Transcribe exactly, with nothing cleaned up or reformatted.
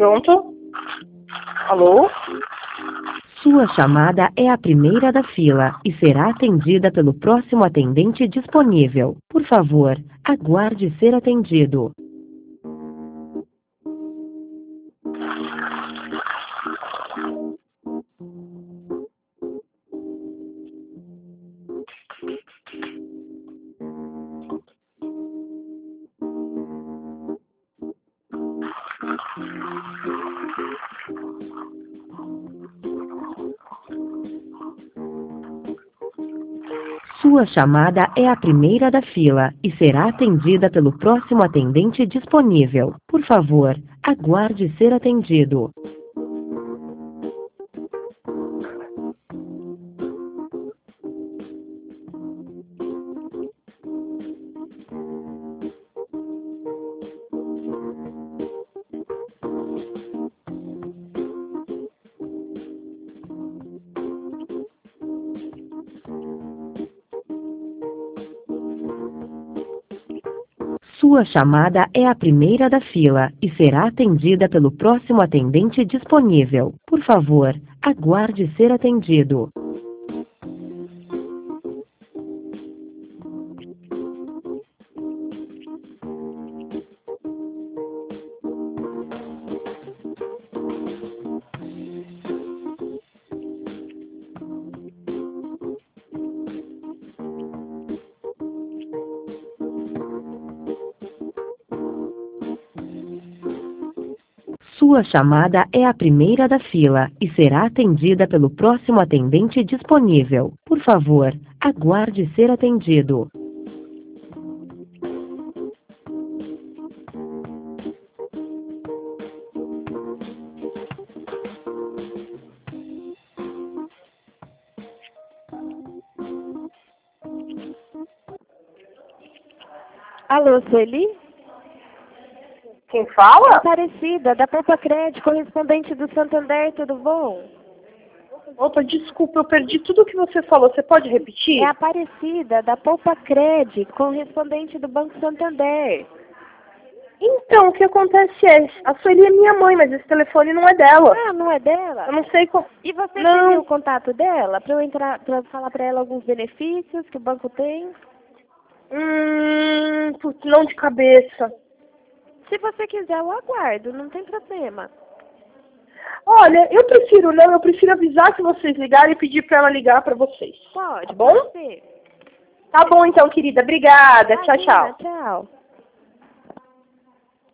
Pronto? Alô? Sua chamada é a primeira da fila e será atendida pelo próximo atendente disponível. Por favor, aguarde ser atendido. Sua chamada é a primeira da fila e será atendida pelo próximo atendente disponível. Por favor, aguarde ser atendido. Sua chamada é a primeira da fila e será atendida pelo próximo atendente disponível. Por favor, aguarde ser atendido. Sua chamada é a primeira da fila e será atendida pelo próximo atendente disponível. Por favor, aguarde ser atendido. Alô, Sueli? Quem fala? Aparecida, da Poupa Crédito, correspondente do Santander, tudo bom? Opa, desculpa, eu perdi tudo o que você falou. Você pode repetir? É Aparecida, da Poupa Crédito, correspondente do Banco Santander. Então, o que acontece é, a Sueli é minha mãe, mas esse telefone não é dela. Ah, não é dela? Eu não sei qual... E você Não. tem o contato dela para eu entrar, para falar para ela alguns benefícios que o banco tem? Hum, putz, não de cabeça. Se você quiser, eu aguardo, não tem problema. Olha, eu prefiro não, eu prefiro avisar que vocês ligarem e pedir pra ela ligar pra vocês. Pode, Tá bom? pode ser. Tá bom então, querida. Obrigada. Tchau, Imagina, tchau. Tchau.